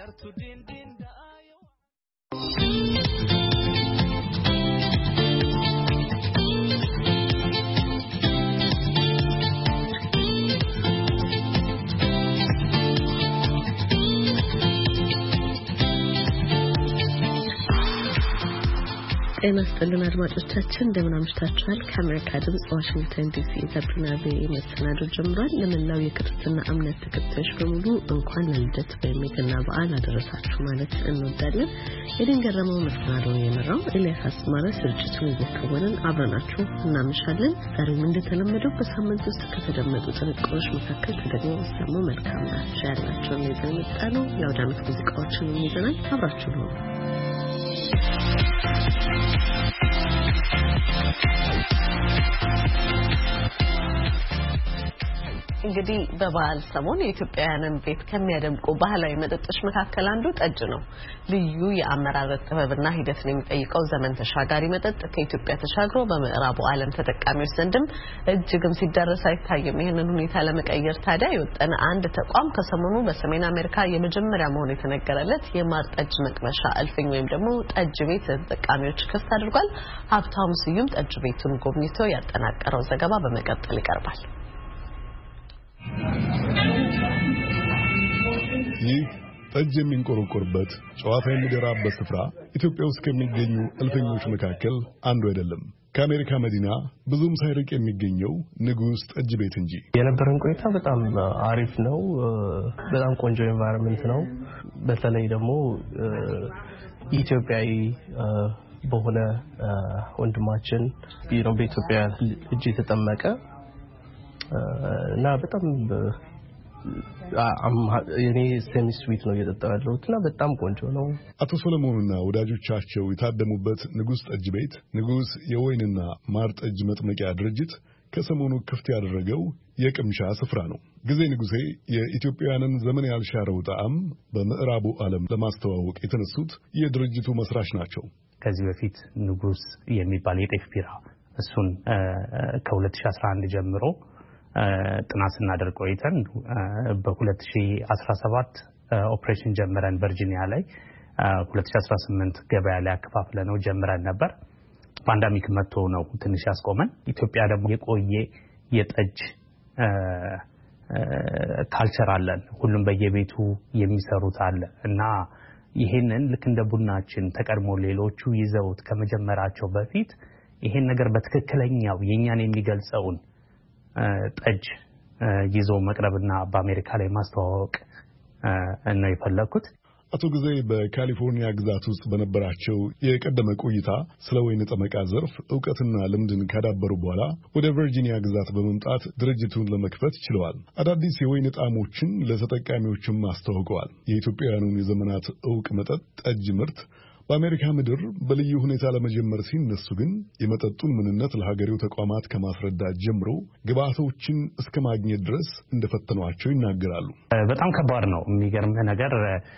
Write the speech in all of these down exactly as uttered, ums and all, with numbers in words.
ጤና ይስጥልን አድማጮቻችን እንደምን አምሽታችኋል ከአሜሪካ ድምጽ ዋሽንግተን ዲሲ የጋቢና ቪኦኤ መሰናዶ ጀምሯል ለመላው የክርስትና እምነት ተከታዮች በሙሉ እንኳን ለልደት በሚገና በዓል አደረሳችሁ ማለት እንወዳለን የድንገረመው መሰናዶ የመራው ኤልያስ አስማረ ስርጭቱን እየከወንን አብረናችሁ እናመሻለን ዛሬም እንደተለመደው በሳምንት ውስጥ ከተደመጡ ጥንቅሮች መካከል ተደግሞ ሰሙ መልካም ናቸው ያላቸውን ይዘን መጣነው የአውዳመት ሙዚቃዎችን ይዘናል አብራችሁ ነው እንግዲህ በበዓል ሰሞን የኢትዮጵያውያንን ቤት ከሚያደምቁ ባህላዊ መጠጦች መካከል አንዱ ጠጅ ነው ልዩ የአመራረት ጥበብና ሂደትን የሚጠይቀው ዘመን ተሻጋሪ መጠጥ ከኢትዮጵያ ተሻግሮ በምዕራቡ ዓለም ተጠቃሚዎች ዘንድም እጅግም ሲደረስ አይታይም ይሄንን ሁኔታ ለመቀየር ታዲያ የወጠነ አንድ ተቋም ከሰሞኑ በሰሜን አሜሪካ የመጀመሪያ መሆን የተነገረለት የማር ጠጅ መቅመሻ እልፍኝ ወይም ደግሞ ጠጅ ቤት ተጠቃሚዎች ክፍት አድርጓል ሀብታሙ ስዩም ጠጅ ቤቱን ጎብኝቶ ያጠናቀረው ዘገባ በመቀጠል ይቀርባል ይህ ጠጅ የሚንቆረቆርበት ጨዋታ የሚደራበት ስፍራ ኢትዮጵያ ውስጥ ከሚገኙ እልፍኞች መካከል አንዱ አይደለም ከአሜሪካ መዲና ብዙም ሳይርቅ የሚገኘው ንጉስ ጠጅ ቤት እንጂ የነበረን ቆይታ በጣም አሪፍ ነው በጣም ቆንጆ ኤንቫይሮንመንት ነው በተለይ ደግሞ ኢትዮጵያዊ በሆነ ወንድማችን ቢሮ በኢትዮጵያ እጅ የተጠመቀ እና በጣም እኔ ሴሚ ስዊት ነው እየጠጣሁትና በጣም ቆንጆ ነው አቶ ሰለሞንና ወዳጆቻቸው የታደሙበት ንጉስ ጠጅ ቤት ንጉስ የወይንና ማር ጠጅ መጥመቂያ ድርጅት ከሰሞኑ ክፍት ያደረገው የቅምሻ ስፍራ ነው ጊዜ ንጉሴ የኢትዮጵያውያንን ዘመን ያልሻረው ጣዕም በምዕራቡ ዓለም ለማስተዋወቅ የተነሱት የድርጅቱ መስራች ናቸው ከዚህ በፊት ንጉስ የሚባል የጤፍ ቢራ እሱን ከ2011 ጀምሮ ጥናት ስናደርግ ቆይተን በ2017 ኦፕሬሽን ጀምረን ቨርጂኒያ ላይ ሁለት ሺህ አስራ ስምንት ገበያ ላይ አከፋፍለነው ጀምረን ነበር ፓንደሚክ መጥቶ ነው ትንሽ ያስቆመን ኢትዮጵያ ደግሞ የቆየ የጠጅ ካልቸር አለን ሁሉም በየቤቱ የሚሰሩት አለ እና ይሄንን ልክ እንደ ቡናችን ተቀድሞ ሌሎቹ ይዘውት ከመጀመራቸው በፊት ይሄን ነገር በትክክለኛው የኛን የሚገልጸውን ጠጅ ይዞ መቅረብና በአሜሪካ ላይ ማስተዋወቅ እና የፈለኩት አቶ ጊዜ በካሊፎርኒያ ግዛት ውስጥ በነበራቸው የቀደመ ቆይታ ስለ ወይን ጠመቃ ዘርፍ ዕውቀትና ልምድን ካዳበሩ በኋላ ወደ ቨርጂኒያ ግዛት በመምጣት ድርጅቱን ለመክፈት ችለዋል አዳዲስ የወይን ጣዕሞችን ለተጠቃሚዎችም አስተዋውቀዋል የኢትዮጵያውያኑን የዘመናት ዕውቅ መጠጥ ጠጅ ምርት በአሜሪካ ምድር በልዩ ሁኔታ ለመጀመር ሲነሱ ግን የመጠጡን ምንነት ለሀገሬው ተቋማት ከማስረዳት ጀምሮ ግብአቶችን እስከ ማግኘት ድረስ እንደፈተኗቸው ይናገራሉ በጣም ከባድ ነው የሚገርም ነገር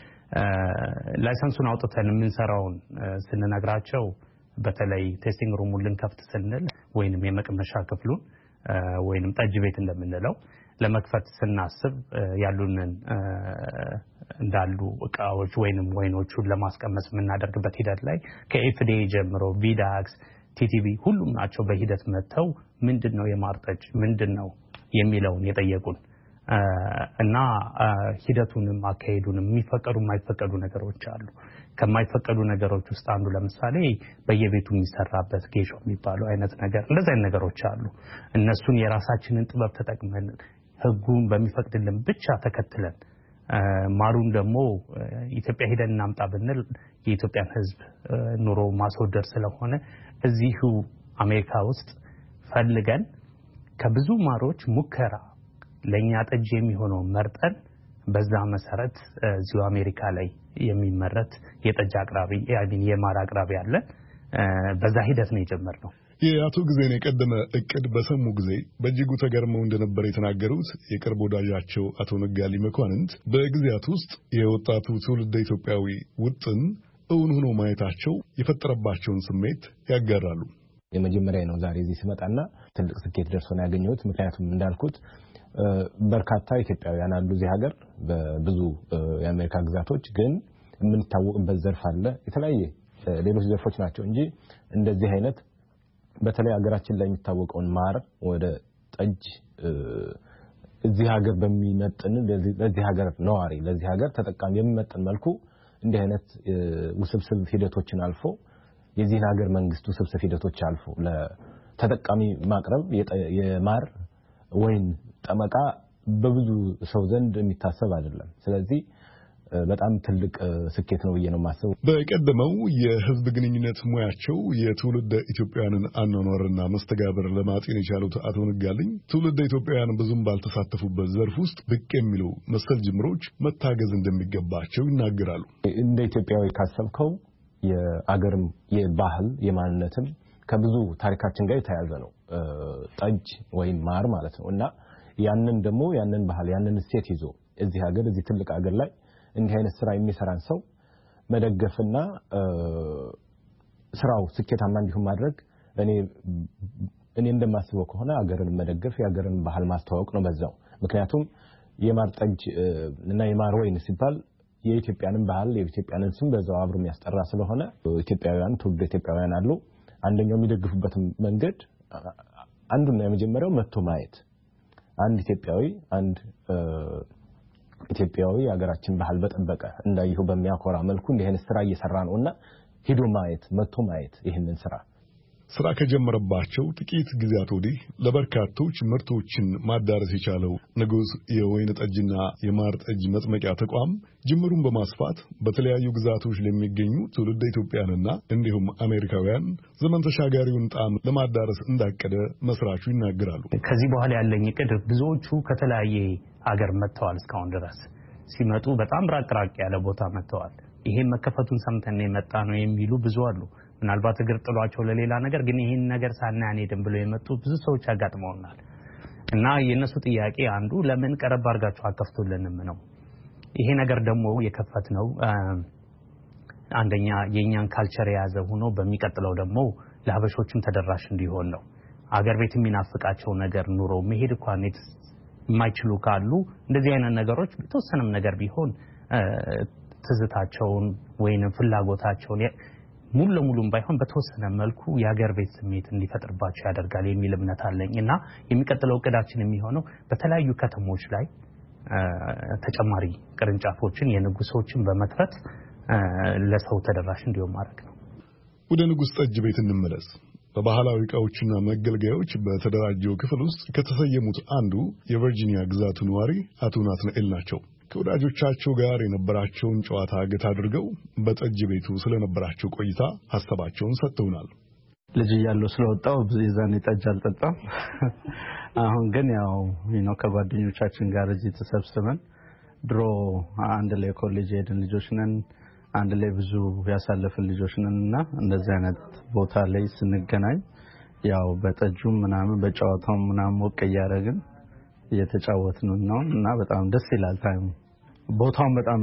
ላይሰንሱን አውጥተን የምንሰራውን ስንነግራቸው በተለይ ቴስቲንግ ሩሙን ልንከፍት ስንል ወይንም የመቅመሻ ክፍሉን ወይንም ጠጅ ቤት እንደምንለው ለመክፈት ስናስብ ያሉንን እንዳሉ እቃዎች ወይንም ወይኖቹን ለማስቀመጥ የምናደርግበት ሂደት ላይ ከኤፍዲኤ ጀምሮ ቪዳክስ ቲቲቪ ሁሉም ናቸው በሂደት መተው ምንድነው የማር ጠጅ ምንድነው የሚለውን የጠየቁን እና ሂደቱንም አካሄዱንም የሚፈቀዱ የማይፈቀዱ ነገሮች አሉ ከማይፈቀዱ ነገሮች ውስጥ አንዱ ለምሳሌ በየቤቱ የሚሰራበት ጌሾ የሚባለው አይነት ነገር እንደዛ አይነት ነገሮች አሉ እነሱን የራሳችንን ጥበብ ተጠቅመን ህጉን በሚፈቅድልን ብቻ ተከትለን ማሩን ደግሞ ኢትዮጵያ ሄደን እናምጣ ብንል የኢትዮጵያን ህዝብ ኑሮ ማስወደድ ስለሆነ እዚሁ አሜሪካ ውስጥ ፈልገን ከብዙ ማሮች ሙከራ ለኛ ጠጅ የሚሆነው መርጠን በዛ መሰረት እዚሁ አሜሪካ ላይ የሚመረት የጠጅ አቅራቢ ያግኝ የማር አቅራቢ አለ በዛ ሂደት ነው የጀመርነው የአቶ ጊዜን የቀደመ እቅድ በሰሙ ጊዜ በእጅጉ ተገርመው እንደነበር የተናገሩት የቅርብ ወዳጃቸው አቶ ነጋሊ መኳንንት በጊዜያት ውስጥ የወጣቱ ትውልደ ኢትዮጵያዊ ውጥን እውን ሆኖ ማየታቸው የፈጠረባቸውን ስሜት ያጋራሉ የመጀመሪያ ነው ዛሬ እዚህ ስመጣና ትልቅ ስኬት ደርሶ ነው ያገኘሁት ምክንያቱም እንዳልኩት በርካታ ኢትዮጵያውያን አሉ እዚህ ሀገር በብዙ የአሜሪካ ግዛቶች ግን ምን ታወቅበት ዘርፍ አለ የተለያየ ሌሎች ዘርፎች ናቸው እንጂ እንደዚህ አይነት በተለይ ሀገራችን ላይ የሚታወቀውን ማር ወደ ጠጅ እዚህ ሀገር በሚመጥን ለዚህ ሀገር ነዋሪ ለዚህ ሀገር ተጠቃሚ የሚመጥን መልኩ እንዲህ አይነት ውስብስብ ሂደቶችን አልፎ የዚህ ሀገር መንግስት ውስብስብ ሂደቶች አልፎ ለተጠቃሚ ማቅረብ የማር ወይን ጠመቃ በብዙ ሰው ዘንድ የሚታሰብ አይደለም ስለዚህ በጣም ትልቅ ስኬት ነው ብዬ ነው ማሰብ በቀደመው የህዝብ ግንኙነት ሙያቸው የትውልደ ኢትዮጵያውያንን አኗኗርና መስተጋብር ለማጤን የቻሉት አቶ ንጋልኝ ትውልደ ኢትዮጵያውያን ብዙም ባልተሳተፉበት ዘርፍ ውስጥ ብቅ የሚሉ መሰል ጅምሮች መታገዝ እንደሚገባቸው ይናገራሉ እንደ ኢትዮጵያዊ ካሰብከው የአገርም የባህል የማንነትም ከብዙ ታሪካችን ጋር የተያያዘ ነው ጠጅ ወይም ማር ማለት ነውና ያንን ደግሞ ያንን ባህል ያንን እሴት ይዞ እዚህ ሀገር እዚህ ትልቅ ሀገር ላይ እንዲህ አይነት ስራ የሚሰራን ሰው መደገፍና ስራው ስኬታማ እንዲሆን ማድረግ እኔ እኔ እንደማስበው ከሆነ ሀገርን መደገፍ የሀገርን ባህል ማስተዋወቅ ነው በዛው ምክንያቱም የማር ጠጅ እና የማር ወይን ሲባል የኢትዮጵያንን ባህል የኢትዮጵያንን ስም በዛው አብሮ የሚያስጠራ ስለሆነ ኢትዮጵያውያን ትውልደ ኢትዮጵያውያን አሉ አንደኛው የሚደግፉበት መንገድ አንዱና የመጀመሪያው መጥቶ ማየት አንድ ኢትዮጵያዊ አንድ ኢትዮጵያዊ ሀገራችን ባህል በጠበቀ እንዳይሁ በሚያኮራ መልኩ እንዲህ አይነት ስራ እየሰራ ነውና ሄዶ ማየት መጥቶ ማየት ይሄንን ስራ ስራ ከጀመረባቸው ጥቂት ጊዜያት ወዲህ ለበርካቶች ምርቶችን ማዳረስ የቻለው ንጉስ የወይን ጠጅና የማር ጠጅ መጥመቂያ ተቋም ጅምሩን በማስፋት በተለያዩ ግዛቶች ለሚገኙ ትውልደ ኢትዮጵያውያንና እንዲሁም አሜሪካውያን ዘመን ተሻጋሪውን ጣዕም ለማዳረስ እንዳቀደ መስራቹ ይናገራሉ ከዚህ በኋላ ያለኝ እቅድ ብዙዎቹ ከተለያየ ሀገር መጥተዋል እስካሁን ድረስ ሲመጡ በጣም ራቅራቅ ያለ ቦታ መጥተዋል ይሄ መከፈቱን ሰምተን የመጣ ነው የሚሉ ብዙ አሉ ምናልባት እግር ጥሏቸው ለሌላ ነገር ግን ይሄን ነገር ሳናያኔ ደም ብለው የመጡ ብዙ ሰዎች አጋጥመውናል እና የነሱ ጥያቄ አንዱ ለምን ቀረብ አርጋችሁ አከፍቱልንም ነው ይሄ ነገር ደግሞ የከፈት ነው አንደኛ የኛን ካልቸር ያዘ ሆኖ በሚቀጥለው ደግሞ ለሀበሾችም ተደራሽ እንዲሆን ነው አገር ቤት የሚናፍቃቸው ነገር ኑሮ መሄድ እንኳን የማይችሉ ካሉ እንደዚህ አይነት ነገሮች በተወሰነም ነገር ቢሆን ትዝታቸውን ወይንም ፍላጎታቸውን ሙሉ ለሙሉም ባይሆን በተወሰነ መልኩ የሀገር ቤት ስሜት እንዲፈጥርባቸው ያደርጋል የሚል እምነት አለኝና የሚቀጥለው እቅዳችን የሚሆነው በተለያዩ ከተሞች ላይ ተጨማሪ ቅርንጫፎችን የንጉሶችን በመክፈት ለሰው ተደራሽ እንዲሆን ማድረግ ነው ወደ ንጉስ ጠጅ ቤት እንመለስ በባህላዊ ዕቃዎችና መገልገያዎች በተደራጀው ክፍል ውስጥ ከተሰየሙት አንዱ የቨርጂኒያ ግዛቱ ነዋሪ አቶ ናትናኤል ናቸው ከወዳጆቻቸው ጋር የነበራቸውን ጨዋታ ገታ አድርገው በጠጅ ቤቱ ስለነበራቸው ቆይታ ሐሳባቸውን ሰጥተውናል ልጅ ያለው ስለወጣው ብዙ ይዛኔ ጠጅ አልጠጣም አሁን ግን ያው ነው ከጓደኞቻችን ጋር እዚህ ተሰብስበን ድሮ አንድ ላይ ኮሌጅ ሄድን ልጆች ነን አንድ ላይ ብዙ ያሳለፍን ልጆች ነንና እንደዚህ አይነት ቦታ ላይ ስንገናኝ ያው በጠጁም ምናምን በጨዋታው ምናምን ሞቅ ያያረግን እየተጫወትን ነው እና በጣም ደስ ይላል ታይም ቦታው በጣም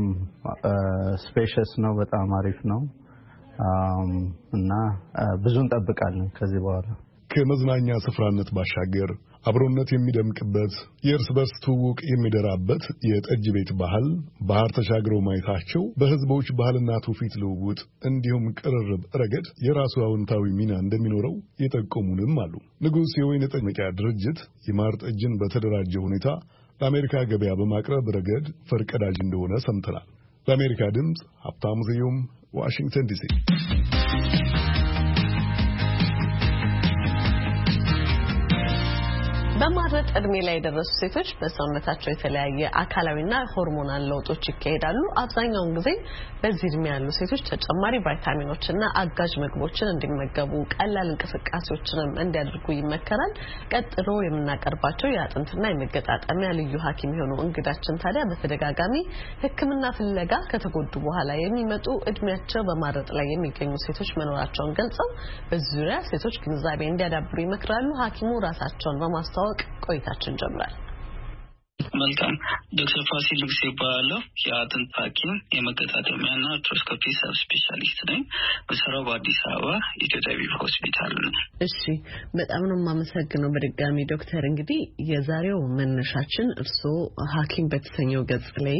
ስፔሻስ ነው በጣም አሪፍ ነው እና ብዙ እንጠብቃለን ከዚህ በኋላ ከመዝናኛ ስፍራነት ባሻገር አብሮነት የሚደምቅበት የእርስ በርስ ትውውቅ የሚደራበት የጠጅ ቤት ባህል ባህር ተሻግረው ማየታቸው በህዝቦች ባህልና ትውፊት ልውውጥ እንዲሁም ቅርርብ ረገድ የራሱ አዎንታዊ ሚና እንደሚኖረው የጠቆሙንም አሉ ንጉስ የወይን ጠጅ መጥመቂያ ድርጅት የማር ጠጅን በተደራጀ ሁኔታ ለአሜሪካ ገበያ በማቅረብ ረገድ ፈርቀዳጅ እንደሆነ ሰምተናል ለአሜሪካ ድምጽ ሀብታሙ ስዩም ዋሽንግተን ዲሲ በማረጥ እድሜ ላይ የደረሱ ሴቶች በሰውነታቸው የተለያየ አካላዊና ሆርሞናል ለውጦች ይካሄዳሉ አብዛኛውን ጊዜ በዚህ እድሜ ያሉ ሴቶች ተጨማሪ ቫይታሚኖችና አጋዥ ምግቦችን እንዲመገቡ ቀላል እንቅስቃሴዎችንም እንዲያደርጉ ይመከራል ቀጥሎ የምናቀርባቸው የአጥንትና የመገጣጠሚያ ልዩ ሐኪም የሆኑ እንግዳችን ታዲያ በተደጋጋሚ ሕክምና ፍለጋ ከተጎዱ በኋላ የሚመጡ እድሜያቸው በማረጥ ላይ የሚገኙ ሴቶች መኖራቸውን ገልጸው በዙሪያ ሴቶች ግንዛቤ እንዲያዳብሩ ይመክራሉ ሐኪሙ ራሳቸውን በማስተዋወቅ ቆይታችን ጀምራል መልካም ዶክተር ፋሲል ንጉሴ ይባላለሁ። የአጥንት ሐኪም የመገጣጠሚያና አርትሮስኮፒ ሰብ ስፔሻሊስት ነኝ። በሰራው በአዲስ አበባ ኢትዮጵያ ቢሮ ሆስፒታል ነው። እሺ በጣም ነው የማመሰግነው በድጋሚ ዶክተር። እንግዲህ የዛሬው መነሻችን እርስዎ ሐኪም በተሰኘው ገጽ ላይ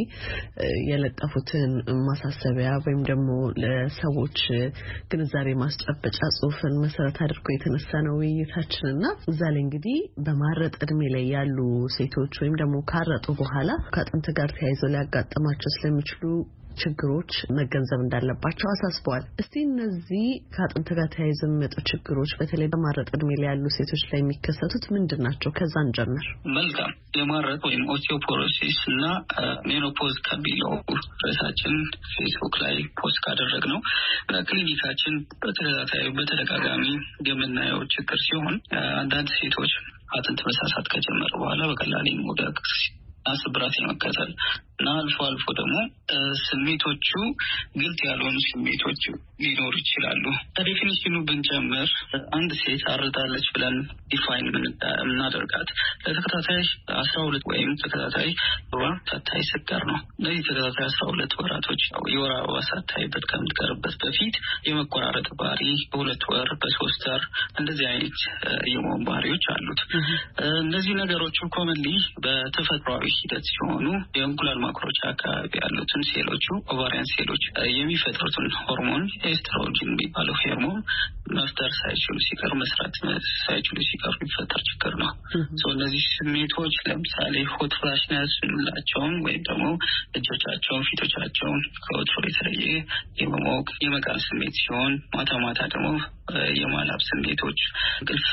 የለጠፉትን ማሳሰቢያ ወይም ደግሞ ለሰዎች ግንዛቤ ማስጨበጫ ጽሑፍን መሰረት አድርጎ የተነሳ ነው ውይይታችንና እዛ ላይ እንግዲህ በማረጥ እድሜ ላይ ያሉ ሴቶች ወይም ደግሞ ካረጡ በኋላ ከአጥንት ጋር ተያይዘው ሊያጋጥማቸው ስለሚችሉ ችግሮች መገንዘብ እንዳለባቸው አሳስበዋል። እስቲ እነዚህ ከአጥንት ጋር ተያይዘው የሚመጡ ችግሮች በተለይ በማረጥ እድሜ ላይ ያሉ ሴቶች ላይ የሚከሰቱት ምንድናቸው? ከዛ እንጀምር። መልካም የማረጥ ወይም ኦስቲዮፖሮሲስ እና ሜኖፖዝ ከሚለው ርዕሳችን ፌስቡክ ላይ ፖስት ካደረግነው ክሊኒካችን በተከታታይ በተደጋጋሚ የምናየው ችግር ሲሆን አንዳንድ ሴቶች አጥንት መሳሳት ከጀመረ በኋላ በቀላሉ መውደቅ አስብራት የመከተል እና አልፎ አልፎ ደግሞ ስሜቶቹ ግልጽ ያልሆኑ ስሜቶች ሊኖሩ ይችላሉ። ዴፊኒሽኑ ብንጨምር አንድ ሴት አርጣለች ብለን ዲፋይን ምናደርጋት ለተከታታይ አስራ ሁለት ወይም ተከታታይ ወር ሳታይ ስትቀር ነው። ለዚህ ተከታታይ አስራ ሁለት ወራቶች የወር አበባ ሳታይበት ከምትቀርበት በፊት የመቆራረጥ ባህሪ በሁለት ወር በሶስት ወር እንደዚህ አይነት የመሆን ባህሪዎች አሉት። እነዚህ ነገሮች ኮመንሊ በተፈጥሯዊ ሂደት ሲሆኑ የእንቁላል ማክሮቻ አካባቢ ያሉትን ሴሎቹ ኦቫሪያን ሴሎች የሚፈጥሩትን ሆርሞን ኤስትሮጅን የሚባለው ሆርሞን መፍጠር ሳይችሉ ሲቀር መስራት ሳይችሉ ሲቀር የሚፈጠር ችግር ነው። ሶ እነዚህ ስሜቶች ለምሳሌ ሆት ፍላሽነስ እንላቸውን ወይም ደግሞ እጆቻቸውን ፊቶቻቸውን ከወትሮ የተለየ የመሞቅ የመቃል ስሜት ሲሆን ማታ ማታ ደግሞ የማላብ ስሜቶች እንቅልፍ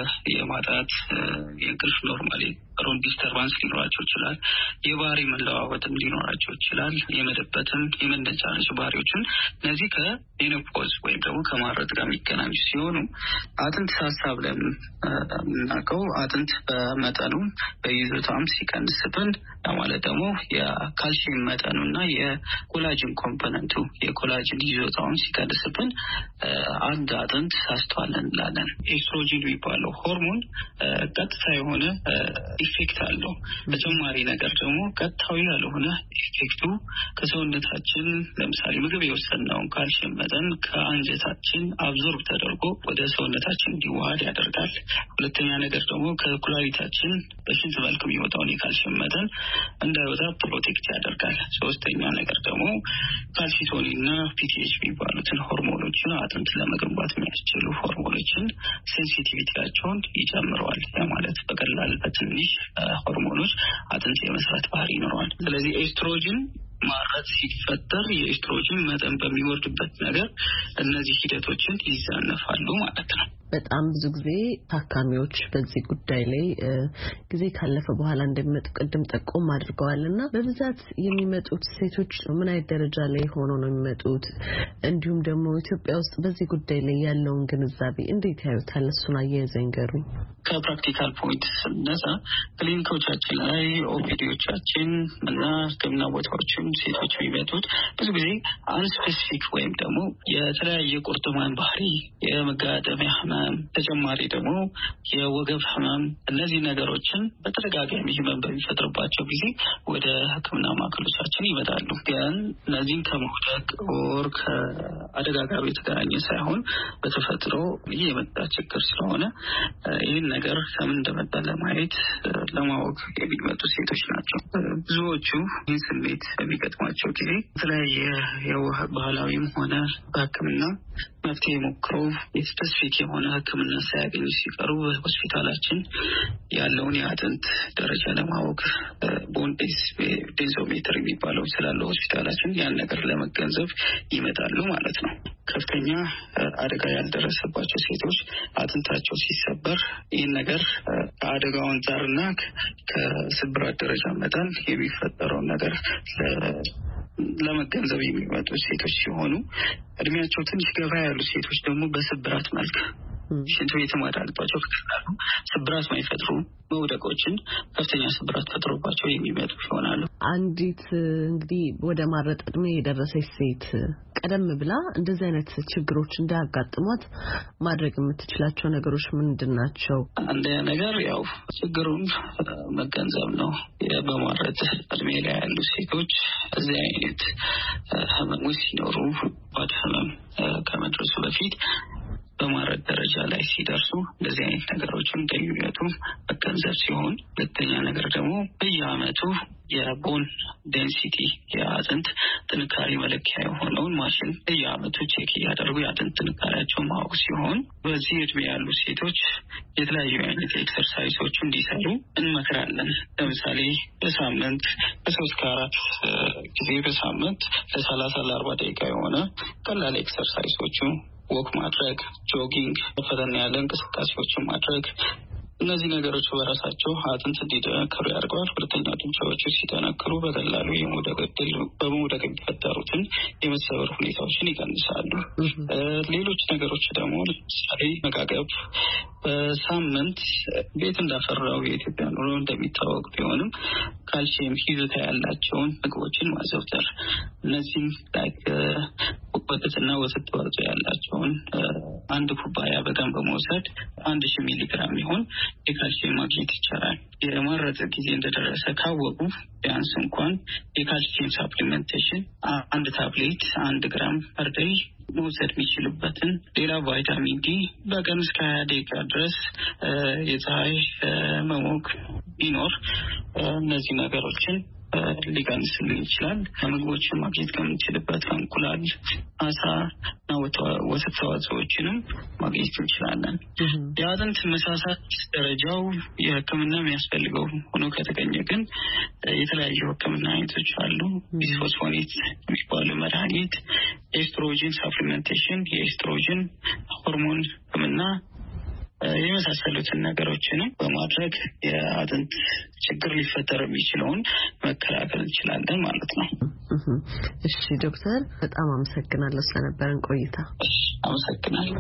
የማጣት የእንቅልፍ ኖርማሊ ሮን ዲስተርባንስ ሊኖራቸው ይችላል። የባህሪ መለዋወጥም ሊኖራቸው ይችላል። የመደበትም የመነጫነጭ ባህሪዎችን እነዚህ ከሜኖፖዝ ወይም ደግሞ ከማረጥ ጋር የሚገናኙ ሲሆኑ አጥንት ሀሳብ ለምናውቀው አጥንት በመጠኑ በይዞታም ሲቀንስብን ማለት ደግሞ የካልሲየም መጠኑና የኮላጅን ኮምፖነንቱ የኮላጅን ይዞታውን ሲቀንስብን አንድ አጥንት ሳስቷል እንላለን። ኤስትሮጂን የሚባለው ሆርሞን ቀጥታ የሆነ ኢፌክት አለው። ተጨማሪ ነገር ደግሞ ቀጥታዊ ያልሆነ ኢፌክቱ ከሰውነታችን ለምሳሌ ምግብ የወሰድነውን ካልሲየም መጠን ከአንጀታችን አብዞርብ ተደርጎ ወደ ሰውነታችን እንዲዋሃድ ያደርጋል። ሁለተኛ ነገር ደግሞ ከኩላሊታችን በሽንት መልክ የሚወጣውን የካልሲየም መጠን እንዳይወጣ ፕሮቴክት ያደርጋል። ሶስተኛ ነገር ደግሞ ካልሲቶኒንና ፒቲኤች የሚባሉትን ሆርሞኖችን አጥንት ለመገንባት የሚያስችሉ ሆርሞኖችን ሴንሲቲቪቲያቸውን ይጨምረዋል። ያ ማለት በቀላል በትንሽ ሆርሞኖች አጥንት የመስራት ባህሪ ይኖረዋል። ስለዚህ ኤስትሮጅን ማረጥ ሲፈጠር የኤስትሮጅን መጠን በሚወርድበት ነገር እነዚህ ሂደቶችን ይዛነፋሉ ማለት ነው። በጣም ብዙ ጊዜ ታካሚዎች በዚህ ጉዳይ ላይ ጊዜ ካለፈ በኋላ እንደሚመጡ ቅድም ጠቆም አድርገዋልና በብዛት የሚመጡት ሴቶች ምን አይነት ደረጃ ላይ ሆኖ ነው የሚመጡት? እንዲሁም ደግሞ ኢትዮጵያ ውስጥ በዚህ ጉዳይ ላይ ያለውን ግንዛቤ እንዴት ያዩታል? እሱን አያይዘው ይንገሩኝ። ከፕራክቲካል ፖይንት ስነሳ ክሊኒኮቻችን ላይ ኦፒዲዎቻችን እና ሕክምና ቦታዎችም ሴቶች የሚመጡት ብዙ ጊዜ አንስፔሲፊክ ወይም ደግሞ የተለያየ ቁርጥማን ባህሪ የመጋጠሚያ ህመም ተጨማሪ ደግሞ የወገብ ህመም እነዚህ ነገሮችን በተደጋጋሚ ህመም በሚፈጥርባቸው ጊዜ ወደ ሕክምና ማዕከሎቻችን ይመጣሉ። ግን እነዚህን ከመውደቅ ወር ከአደጋ ጋር የተገናኘ ሳይሆን በተፈጥሮ ይህ የመጣ ችግር ስለሆነ ይህን ነገር ከምን እንደመጣ ለማየት ለማወቅ የሚመጡ ሴቶች ናቸው። ብዙዎቹ ይህን ስሜት በሚገጥማቸው ጊዜ የተለያየ ባህላዊም ሆነ በሕክምና መፍትሄ ሞክሮ ስፔሲፊክ የሆነ ሕክምና ሳያገኙ ሲቀሩ ሆስፒታላችን ያለውን የአጥንት ደረጃ ለማወቅ ቦን ዴንሶሜትር የሚባለው ስላለው ሆስፒታላችን ያን ነገር ለመገንዘብ ይመጣሉ ማለት ነው። ከፍተኛ አደጋ ያልደረሰባቸው ሴቶች አጥንታቸው ሲሰበር ይህን ነገር ከአደጋው አንጻርና ከስብራት ደረጃ መጠን የሚፈጠረውን ነገር ለመገንዘብ የሚመጡ ሴቶች ሲሆኑ እድሜያቸው ትንሽ ገፋ ያሉ ሴቶች ደግሞ በስብራት መልክ ሽንት ቤት ማዳልባቸው ከተካሉ ስብራት ማይፈጥሩ መውደቆችን ከፍተኛ ስብራት ፈጥሮባቸው የሚመጡ ይሆናሉ። አንዲት እንግዲህ ወደ ማረጥ እድሜ የደረሰች ሴት ቀደም ብላ እንደዚህ አይነት ችግሮች እንዳያጋጥሟት ማድረግ የምትችላቸው ነገሮች ምንድናቸው? አንድ ነገር ያው ችግሩን መገንዘብ ነው። በማረጥ እድሜ ላይ ያሉ ሴቶች እዚህ አይነት ህመሞች ሲኖሩ ባድህመም ከመድረሱ በፊት በማረጥ ደረጃ ላይ ሲደርሱ እንደዚህ አይነት ነገሮችን እንደሚመጡ መገንዘብ ሲሆን፣ ሁለተኛ ነገር ደግሞ በየአመቱ የቦን ዴንሲቲ የአጥንት ጥንካሬ መለኪያ የሆነውን ማሽን በየአመቱ ቼክ እያደረጉ የአጥንት ጥንካሬያቸውን ማወቅ ሲሆን፣ በዚህ እድሜ ያሉ ሴቶች የተለያዩ አይነት ኤክሰርሳይሶች እንዲሰሩ እንመክራለን። ለምሳሌ በሳምንት ከሶስት ከአራት ጊዜ በሳምንት ለሰላሳ ለአርባ ደቂቃ የሆነ ቀላል ኤክሰርሳይሶቹ ወክ ማድረግ፣ ጆጊንግ፣ ፈጠን ያለ እንቅስቃሴዎችን ማድረግ እነዚህ ነገሮች በራሳቸው አጥንት እንዲጠነክሩ ያደርገዋል። ሁለተኛ ጡንቻዎቹ ሲጠነክሩ በቀላሉ የመውደቅ ዕድል በመውደቅ የሚፈጠሩትን የመሰበር ሁኔታዎችን ይቀንሳሉ። ሌሎች ነገሮች ደግሞ ለምሳሌ መጋገብ በሳምንት ቤት እንዳፈራው የኢትዮጵያ ኑሮ እንደሚታወቅ ቢሆንም ካልሲየም ይዘት ያላቸውን ምግቦችን ማዘውተር እነዚህም ላይክ ወተትና ወተት ተዋጽኦ ያላቸውን አንድ ኩባያ በቀን በመውሰድ አንድ ሺህ ሚሊ ግራም ይሆን የካልሲየም ማግኘት ይቻላል። የማረጥ ጊዜ እንደደረሰ ካወቁ ቢያንስ እንኳን የካልሲየም ሳፕሊሜንቴሽን አንድ ታብሌት አንድ ግራም ፐር ዴይ መውሰድ የሚችሉበትን ሌላ ቫይታሚን ዲ በቀን እስከ ሀያ ደቂቃ ድረስ የፀሐይ መሞቅ ቢኖር እነዚህ ነገሮችን ሊቀንስልን ይችላል። ከምግቦችን ማግኘት ከምንችልበት ከእንቁላል፣ አሳ እና ወተት ተዋጽኦዎችንም ማግኘት እንችላለን። የአጥንት መሳሳት ደረጃው የሕክምና የሚያስፈልገው ሆኖ ከተገኘ ግን የተለያዩ ሕክምና አይነቶች አሉ። ቢስፎስፎኔት የሚባሉ መድኃኒት፣ ኤስትሮጅን ሳፕሊሜንቴሽን፣ የኤስትሮጅን ሆርሞን ሕክምና የመሳሰሉትን ነገሮችንም በማድረግ የአጥንት ችግር ሊፈጠር የሚችለውን መከላከል እንችላለን ማለት ነው። እሺ ዶክተር በጣም አመሰግናለሁ ስለነበረን ቆይታ። አመሰግናለሁ።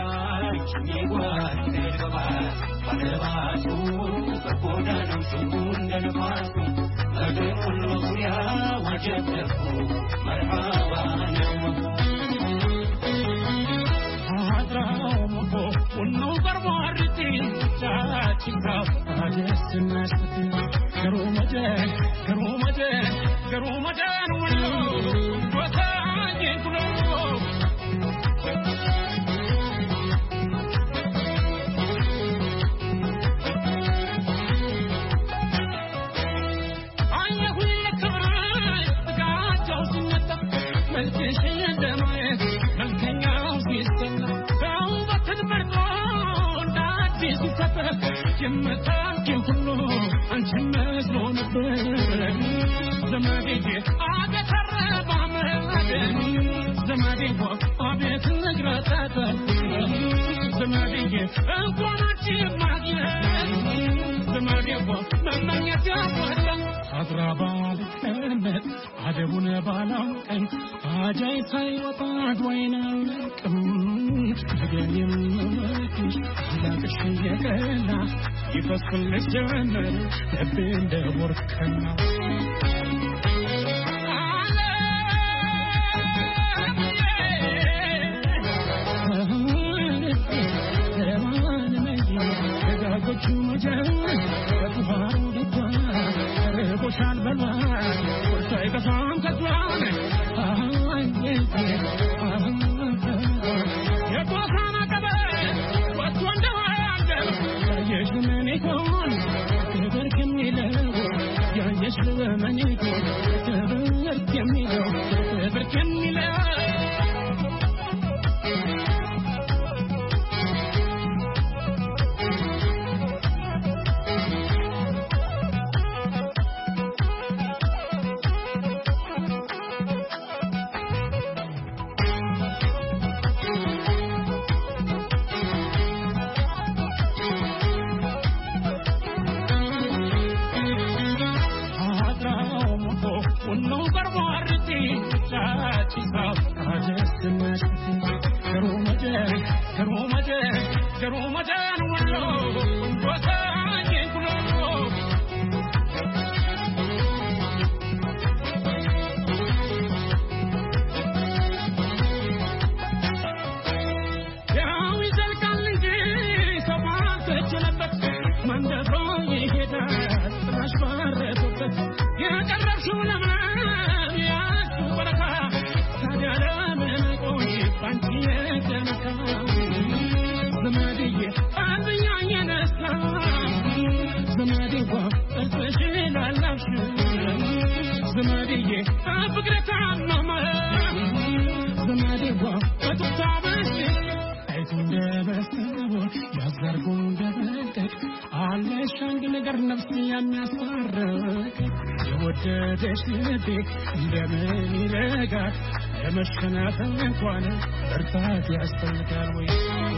ونو بربارتي تاچكا اجسناشتي كرومجه كرومجه كرومجه ونو وتاجي كلو ايه كل كبر تاجو سنت ملكش دمي ملكنا وسيستنا جمتك كله أنت مزنون بين زمانك عادة الربع مهدن زمانك عادة النجرة زمانك أنقونا تجيب معجن زمانك ممن يتعبد أضرب بالكلمة عدبنا بالاوكن عجاي سيوطاد وينك جاني ممكش على بشيكنا يفصل الجمل تبين دوركنا وشال بلوان ورسايق صام كتوان يا بوخانا كبير واتوان دوان يا يشل من يكون كبير كمي له يا يشل من يكون Ajaru majan wallo Wasa yenkulo Yawi zalkalli Sabata jalabat Mandaro yiheda Rashbarretubet Yakarrabshu lamna Yaku baraka Sajala menakoi Pantiye janaka Zamadiye Abiyanye nasa Zamadiwa Espeshila lafshu Zamadiye Afikrata mama Zamadiwa Atutabashi Aikunde bestabo Yazgargunde beltek Aleshang negar nafsi yamyasarrak Yewodedesh lebe Indemen ilegat Yemeshkana tankwane Bertat yastalgal wey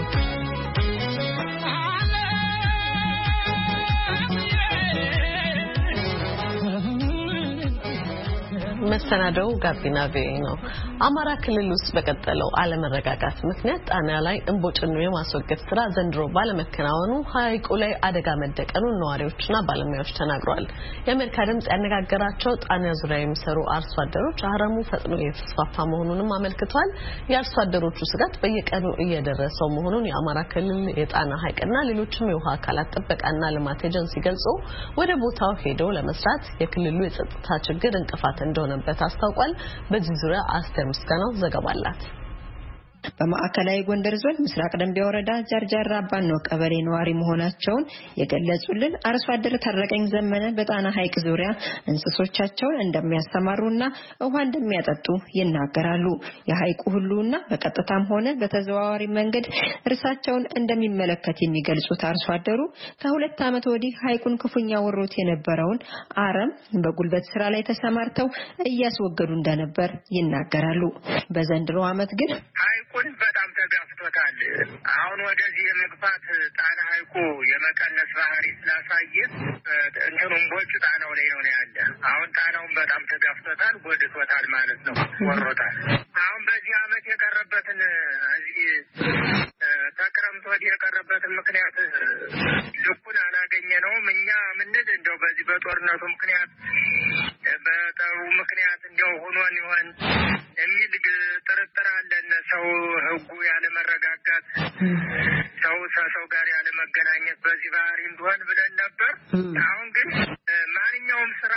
መሰናዶው ጋቢና ቪኦኤ ነው። አማራ ክልል ውስጥ በቀጠለው አለመረጋጋት ምክንያት ጣና ላይ እንቦጭን የማስወገድ ስራ ዘንድሮ ባለመከናወኑ ሐይቁ ላይ አደጋ መደቀኑን ነዋሪዎችና ባለሙያዎች ተናግረዋል። የአሜሪካ ድምጽ ያነጋገራቸው ጣና ዙሪያ የሚሰሩ አርሶ አደሮች አረሙ ፈጥኖ እየተስፋፋ መሆኑንም አመልክተዋል። የአርሶ አደሮቹ ስጋት በየቀኑ እየደረሰው መሆኑን የአማራ ክልል የጣና ሐይቅና ሌሎችም የውሃ አካላት ጥበቃና ልማት ኤጀንሲ ገልጾ ወደ ቦታው ሄደው ለመስራት የክልሉ የጸጥታ ችግር እንቅፋት እንደሆነ በታስታውቋል። በዚህ ዙሪያ አስተር ምስጋናው ዘገባ አላት። በማዕከላዊ ጎንደር ዞን ምስራቅ ደንቢያ ወረዳ ጃርጃራ አባኖ ቀበሌ ነዋሪ መሆናቸውን የገለጹልን አርሶ አደር ታረቀኝ ዘመነ በጣና ሐይቅ ዙሪያ እንስሶቻቸውን እንደሚያስተማሩና ውሃ እንደሚያጠጡ ይናገራሉ። የሐይቁ ሁሉና በቀጥታም ሆነ በተዘዋዋሪ መንገድ እርሳቸውን እንደሚመለከት የሚገልጹት አርሶ አደሩ ከሁለት ዓመት ወዲህ ሐይቁን ክፉኛ ወሮት የነበረውን አረም በጉልበት ስራ ላይ ተሰማርተው እያስወገዱ እንደነበር ይናገራሉ። በዘንድሮ ዓመት ግን ሐይቁን በጣም ተጋፍቶታል። አሁን ወደዚህ የመግፋት ጣና ሐይቁ የመቀነስ ባህሪ ስላሳየ እንትኑም ቦጭ ጣናው ላይ ነው ያለ። አሁን ጣናውን በጣም ተጋፍቶታል፣ ጎድቶታል ማለት ነው፣ ወሮታል። አሁን በዚህ ዓመት የቀረበትን እዚህ ተክረምት ወዲህ የቀረበትን ምክንያት ልኩን አላገኘነውም። እኛ ምንል እንደው በዚህ በጦርነቱ ምክንያት በጠሩ ምክንያት እንደው ሆኖን ይሆን የሚል ጥርጥር አለን። ሰው ህጉ ያለ መረጋጋት ሰው ሰው ጋር ያለ መገናኘት በዚህ ባህሪ እንደሆነ ብለን ነበር። አሁን ግን ማንኛውም ስራ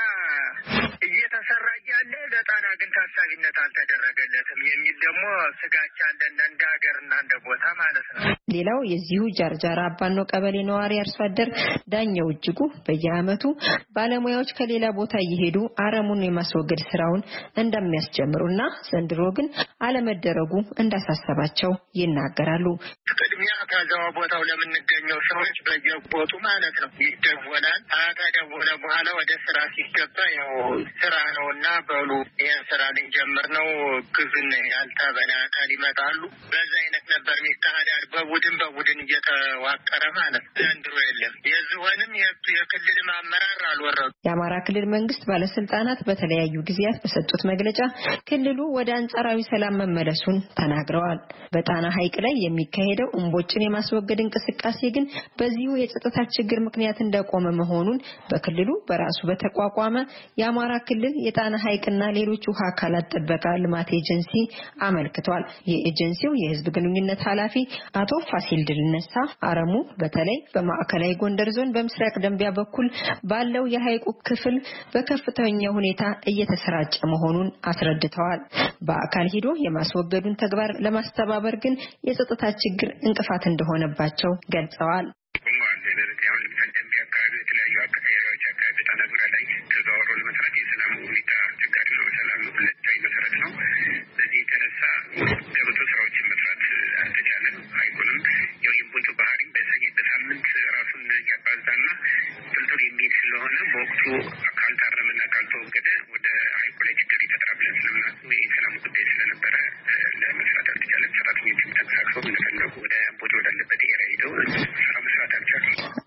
እየተሰራ ያለ ለጣና ግን ታሳቢነት አልተደረገለትም የሚል ደግሞ ስጋት አለን እንደ ሀገርና እንደ ቦታ ማለት ነው። ሌላው የዚሁ ጃርጃራ አባኖ ቀበሌ ነዋሪ አርሶ አደር ዳኛው እጅጉ በየዓመቱ ባለሙያዎች ከሌላ ቦታ እየሄዱ አረሙን የማስወገድ ስራውን እንደሚያስጀምሩና ዘንድሮ ግን አለመደረጉ እንዳሳሰባቸው ይናገራሉ። ቅድሚያ ከዛው ቦታው ለምንገኘው ሰዎች በየቦቱ ማለት ነው ይደወላል። አታደወለ በኋላ ወደ ስራ ሲገባ ያው ስራ ነውና በሉ ይሄን ስራ ልንጀምር ነው ግዝን ያልተበላ አካል ይመጣሉ። በዛ አይነት ነበር የሚታሃዳል በቡድን በቡድን እየተዋቀረ ማለት ዘንድሮ የለም። የዝሆንም የክልል አመራር አልወረዱ። የአማራ ክልል መንግስት ባለስልጣናት በተለያዩ ጊዜያት በሰጡት መግለጫ ክልሉ ወደ አንጻራዊ ሰላም መመለሱን ተናግረዋል። በጣና ሐይቅ ላይ የሚካሄደው እንቦጭን የማስወገድ እንቅስቃሴ ግን በዚሁ የጸጥታ ችግር ምክንያት እንደቆመ መሆኑን በክልሉ በራሱ በተቋቋመ የአማራ ክልል የጣና ሐይቅና ሌሎች ውሃ አካላት ጥበቃ ልማት ኤጀንሲ አመልክቷል። የኤጀንሲው የህዝብ ግንኙነት ኃላፊ አቶ ፋሲል ድልነሳ አረሙ በተለይ በማዕከላዊ ጎንደር ዞን በምስራቅ ደንቢያ በኩል ባለው የሐይቁ ክፍል በከፍተኛ ሁኔታ እየተሰራጨ መሆኑን አስረድተዋል። በአካል ሄዶ የማስወገዱን ተግባር ለማስተባበር ግን የጸጥታ ችግር እንቅፋት እንደሆነባቸው ገልጸዋል።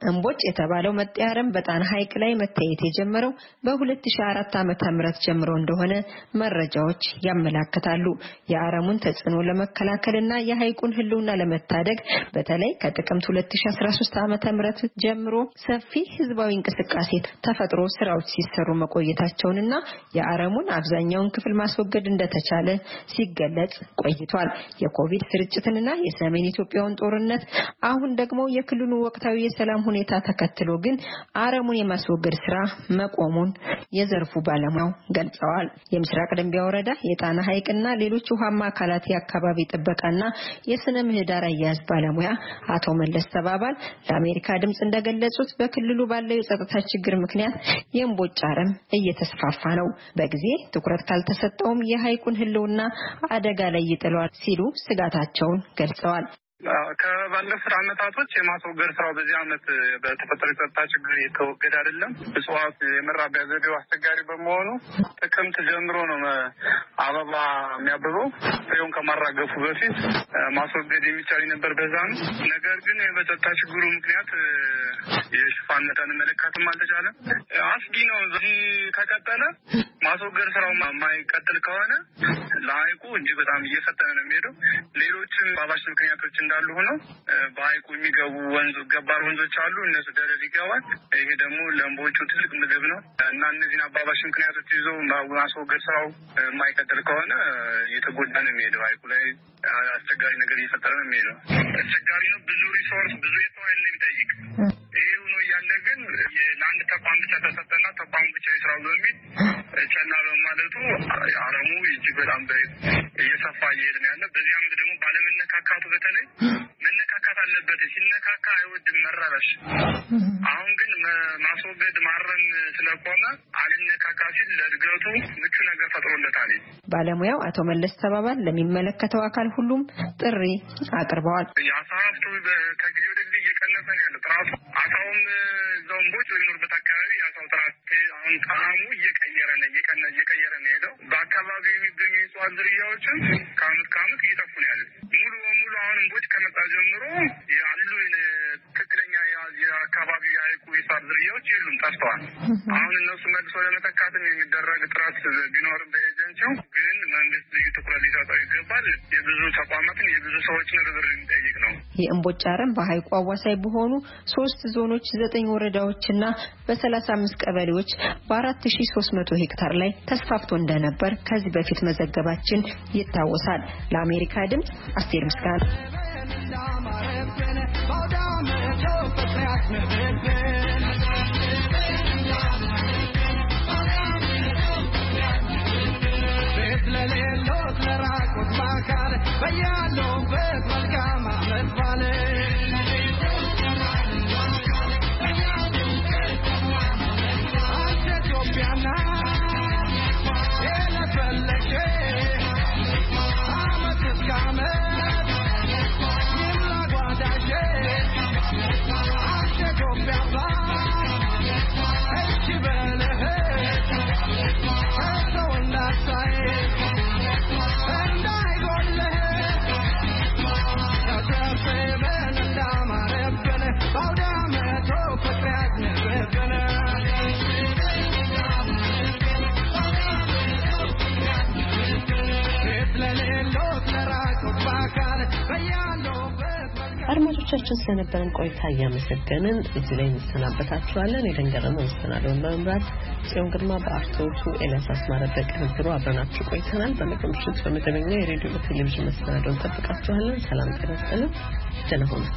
እንቦጭ የተባለው መጤ አረም በጣና ሐይቅ ላይ መታየት የጀመረው በ2004 ዓመተ ምህረት ጀምሮ እንደሆነ መረጃዎች ያመለክታሉ። የአረሙን ተጽዕኖ ለመከላከልና የሐይቁን ህልውና ለመታደግ በተለይ ከጥቅምት ሁለት ሺህ አስራ ሶስት ዓመተ ምህረት ጀምሮ ሰፊ ህዝባዊ እንቅስቃሴ ተፈጥሮ ስራዎች ሲሰሩ መቆየታቸውንና የአረሙን አብዛኛውን ክፍል ማስወገድ እንደተቻለ ሲገለጽ ቆይቷል። የኮቪድ ስርጭትንና የሰሜን ኢትዮጵያውን ጦርነት አሁን ደግሞ የክልሉ ወቅታዊ የሰላም ሁኔታ ተከትሎ ግን አረሙን የማስወገድ ስራ መቆሙን የዘርፉ ባለሙያው ገልጸዋል። የምስራቅ ደንቢያ ወረዳ የጣና ሐይቅና ሌሎች ውሃማ አካላት የአካባቢ ጥበቃና የስነ ምህዳር አያያዝ ባለሙያ አቶ መለስ ተባባል ለአሜሪካ ድምጽ እንደገለጹት በክልሉ ባለው የጸጥታ ችግር ምክንያት የእምቦጭ አረም እየተስፋፋ ነው። በጊዜ ትኩረት ካልተሰጠውም የሐይቁን ህልውና አደጋ ላይ ይጥላል ሲሉ ስጋታቸውን ገልጸዋል። ከባለፉት አመታቶች የማስወገድ ስራው በዚህ አመት በተፈጠረ የጸጥታ ችግር የተወገደ አይደለም። እጽዋት የመራቢያ ዘዴው አስቸጋሪ በመሆኑ ጥቅምት ጀምሮ ነው አበባ የሚያብበው። ፍሬውን ከማራገፉ በፊት ማስወገድ የሚቻል ነበር በዛ ነው። ነገር ግን በጸጥታ ችግሩ ምክንያት የሽፋን መጠን መለካትም አልተቻለም። አስጊ ነው። እዚህ ከቀጠለ ማስወገድ ስራው የማይቀጥል ከሆነ ለሐይቁ እጅግ በጣም እየፈጠነ ነው የሚሄደው። ሌሎችም ባባሽ ምክንያቶች እንዳሉ ሆነው በሐይቁ የሚገቡ ወንዝ ገባር ወንዞች አሉ። እነሱ ደረቅ ይገባል። ይሄ ደግሞ ለእምቦጩ ትልቅ ምግብ ነው እና እነዚህን አባባሽ ምክንያቶች ይዞ ማስወገድ ስራው የማይቀጥል ከሆነ እየተጎዳ ነው የሚሄደው። ሐይቁ ላይ አስቸጋሪ ነገር እየፈጠረ ነው የሚሄደው። አስቸጋሪ ነው። ብዙ ሪሶርስ ብዙ የሰው ኃይል ነው የሚጠይቅ። ይሄ ሆኖ እያለ ግን ለአንድ ተቋም ብቻ ተሰጠና ተቋም ብቻ ይስራው በሚል ቸላ በማለቱ አረሙ እጅግ በጣም እየሰፋ እየሄደ ነው ያለ። በዚህ አመት ደግሞ ባለመነካካቱ በተለይ መነካካት አለበት። ሲነካካ አይወድም መረረሽ። አሁን ግን ማስወገድ ማረም ስለቆመ አልነካካ ሲል ለእድገቱ ምቹ ነገር ፈጥሮለታል። ባለሙያው አቶ መለስ ተባባል ለሚመለከተው አካል ሁሉም ጥሪ አቅርበዋል። የአሳ ሀብቱ ከጊዜ ወደ ጊዜ እየቀነሰ ነው ያለው። ጥራቱ አሳውም እዛው እምቦጭ በሚኖርበት አካባቢ የአሳው ጥራት አሁን ጣዕሙ እየቀየረ ነው እየቀነ እየቀየረ ነው ሄደው። በአካባቢው የሚገኙ የእጽዋት ዝርያዎችም ከአመት ከአመት እየጠፉ ነው ያሉት። ሙሉ በሙሉ አሁን እምቦጭ ከመጣ ጀምሮ ያሉ ትክክለኛ የአካባቢው የሐይቁ የእጽዋት ዝርያዎች የሉም፣ ጠፍተዋል። አሁን እነሱ መልሶ ለመተካትም የሚደረግ ጥረት ቢኖርም በኤጀንሲው ግን መንግስት ልዩ ትኩረት ሊሰጠው ይገባል። የብዙ ተቋማትን የብዙ ሰዎችን ርብርብ የሚጠይቅ ነው። የእምቦጭ አረም በሐይቁ አዋሳኝ በሆኑ ሶስት ዞኖች ዘጠኝ ወረዳዎችና በሰላሳ አምስት ቀበሌዎች በአራት ሺህ ሶስት መቶ ሄክታር ላይ ተስፋፍቶ እንደነበር ከዚህ በፊት መዘገባችን ይታወሳል። ለአሜሪካ ድምጽ አስቴር ምስጋና። አድማጮቻችን ስለነበረን ቆይታ እያመሰገንን እዚህ ላይ እንሰናበታችኋለን። የደንገረመው መስተናዶውን በመምራት ጽዮን ግርማ፣ በአርቶቱ ኤልያስ አስማረ በቅንብሩ አብረናችሁ ቆይተናል። በነገው ምሽት በመደበኛ የሬዲዮ ቴሌቪዥን መስተናዶውን ጠብቃችኋለን። ሰላም ጤና ይስጥልን። ደህና ሁኑ።